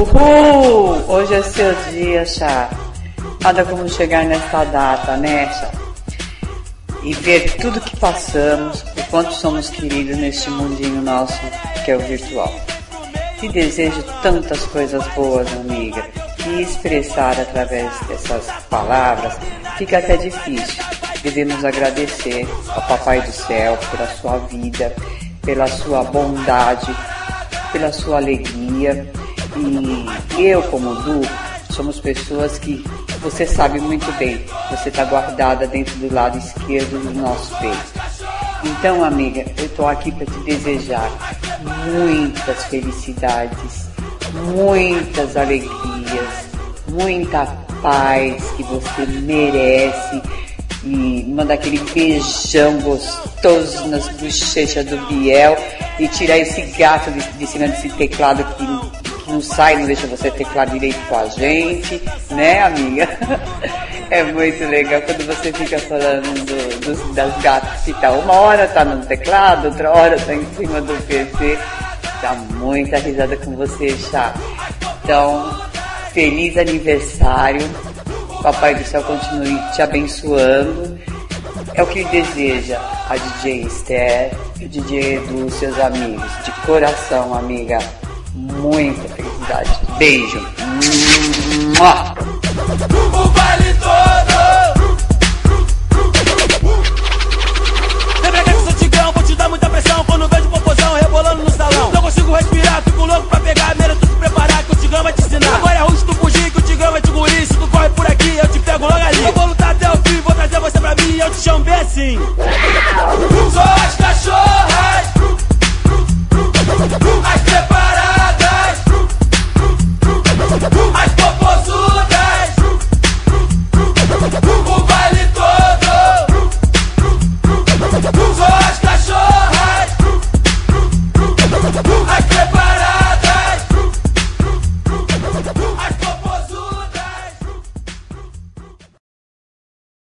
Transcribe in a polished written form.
Uhul! Hoje é seu dia, Chá. Nada como chegar nesta data, né, Chá? E ver tudo que passamos, o quanto somos queridos neste mundinho nosso que é o virtual. Te desejo tantas coisas boas, amiga, e expressar através dessas palavras fica até difícil. Devemos agradecer ao Papai do Céu pela sua vida, pela sua bondade, pela sua alegria. E eu, como Du, somos pessoas que você sabe muito bem, você está guardada dentro do lado esquerdo do nosso peito. Então, amiga, eu estou aqui para te desejar muitas felicidades, muitas alegrias, muita paz que você merece. E manda aquele beijão gostoso nas bochechas do Biel e tirar esse gato de cima desse teclado que não sai, não deixa você teclar direito com a gente, né, amiga? É muito legal quando você fica falando das gatas que tá uma hora tá no teclado, outra hora tá em cima do PC. Dá muita risada com você, Chá. Então, feliz aniversário. Papai do Céu continue te abençoando. É o que deseja a DJ Esther e o DJ Edu, seus amigos. De coração, amiga. Muita felicidade. Beijo.